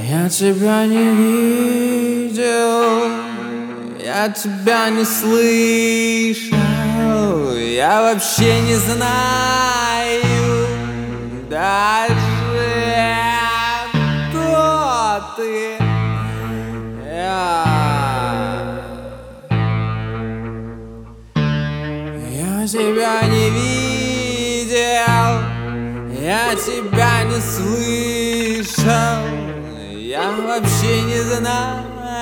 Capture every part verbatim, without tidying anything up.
Я тебя не видел, я тебя не слышал, я вообще не знаю даже, кто ты. Я, я тебя не видел, я тебя не слышал, я вообще не знаю.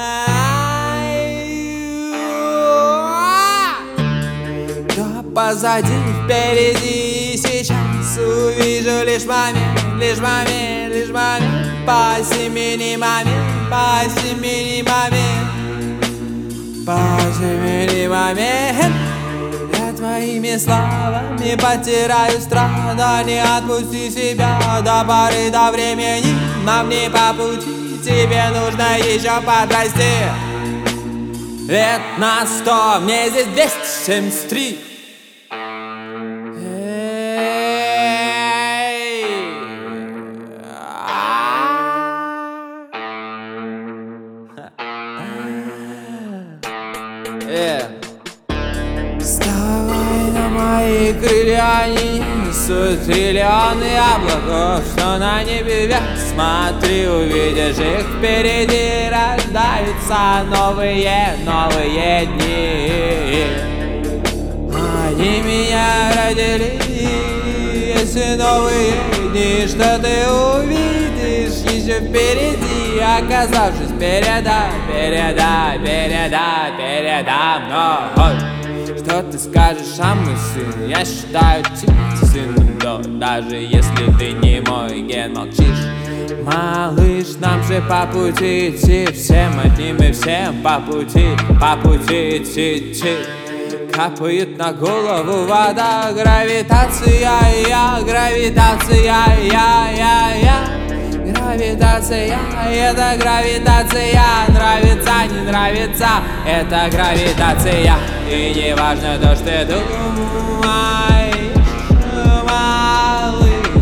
Да позади, впереди, сейчас увижу лишь момент, лишь момент, лишь момент. По семени момент, по семени момент, по семени момент. Я твоими словами потираю страдания. Отпусти себя до поры до времени. Нам не по пути, тебе нужно еще подрасти. Лет на сто, мне здесь двести семьдесят три. Вставай на мои крылья, они несут триллионы облаков, что на небе вверх. Смотри, увидишь их впереди, рождаются новые, новые дни. Они меня родили, если новые дни, что ты увидишь еще впереди, оказавшись передо, передо, передо, передо мной. Что ты скажешь, а мой сын? Я считаю тебя сыном, да, даже если ты не мой ген, молчишь. Малыш, нам же по пути идти, всем одним и всем по пути, по пути идти, идти. Капает на голову вода, гравитация, я, гравитация, я, я, я. Гравитация, это гравитация, нравится, не нравится, это гравитация. И не важно то, что ты думаешь, малыш.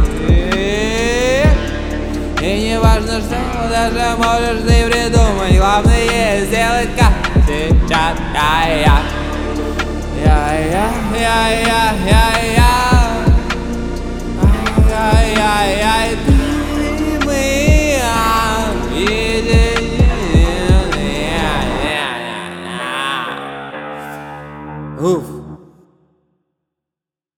И не важно, что даже можешь ты придумать, главное сделать как сейчас. Я, я, я, я, я, я, я.